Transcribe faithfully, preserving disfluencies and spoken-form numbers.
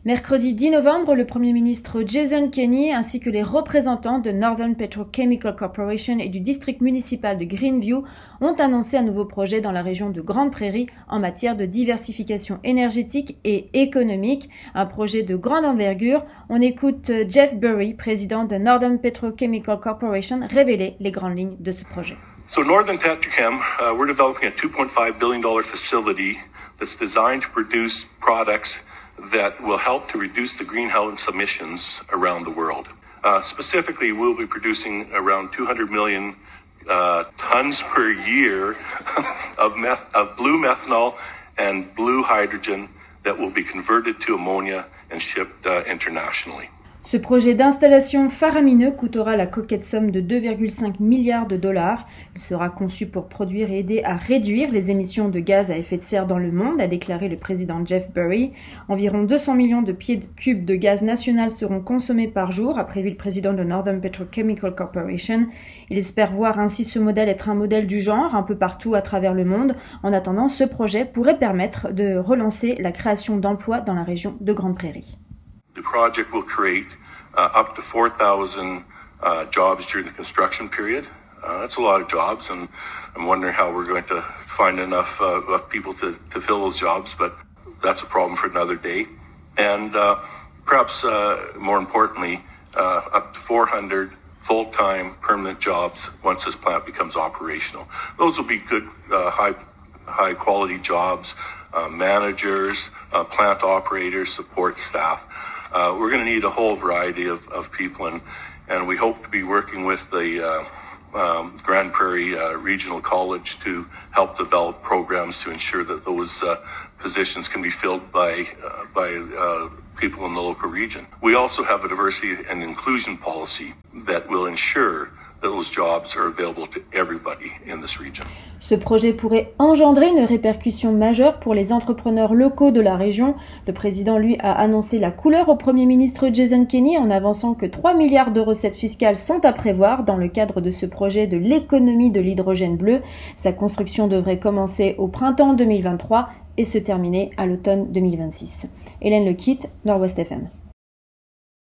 Mercredi dix novembre, le Premier ministre Jason Kenney ainsi que les représentants de Northern Petrochemical Corporation et du district municipal de Greenview ont annoncé un nouveau projet dans la région de Grande Prairie en matière de diversification énergétique et économique, un projet de grande envergure. On écoute Jeff Burry, président de Northern Petrochemical Corporation, révéler les grandes lignes de ce projet. So Northern Petrochem, uh, we're developing a two point five billion dollars facility that's designed to produce products that will help to reduce the greenhouse emissions around the world. Uh, specifically, we'll be producing around two hundred million uh, tons per year of, meth- of blue methanol and blue hydrogen that will be converted to ammonia and shipped uh, internationally. Ce projet d'installation faramineux coûtera la coquette somme de deux virgule cinq milliards de dollars. Il sera conçu pour produire et aider à réduire les émissions de gaz à effet de serre dans le monde, a déclaré le président Jeff Burry. Environ deux cents millions de pieds cubes de gaz national seront consommés par jour, a prévu le président de Northern Petrochemical Corporation. Il espère voir ainsi ce modèle être un modèle du genre un peu partout à travers le monde. En attendant, ce projet pourrait permettre de relancer la création d'emplois dans la région de Grande Prairie. The project will create uh, up to four thousand uh, jobs during the construction period. Uh, that's a lot of jobs, and I'm wondering how we're going to find enough uh, of people to, to fill those jobs, but that's a problem for another day. And uh, perhaps uh, more importantly, uh, up to four hundred full-time permanent jobs once this plant becomes operational. Those will be good, uh, high, high-quality jobs, uh, managers, uh, plant operators, support staff. Uh, we're going to need a whole variety of, of people, and, and we hope to be working with the uh, um, Grand Prairie uh, Regional College to help develop programs to ensure that those uh, positions can be filled by, uh, by uh, people in the local region. We also have a diversity and inclusion policy that will ensure that those jobs are available to everybody in this region. Ce projet pourrait engendrer une répercussion majeure pour les entrepreneurs locaux de la région. Le président, lui, a annoncé la couleur au Premier ministre Jason Kenney en avançant que trois milliards de recettes fiscales sont à prévoir dans le cadre de ce projet de l'économie de l'hydrogène bleu. Sa construction devrait commencer au printemps deux mille vingt-trois et se terminer à l'automne deux mille vingt-six. Hélène Lequitte, Nord-Ouest F M.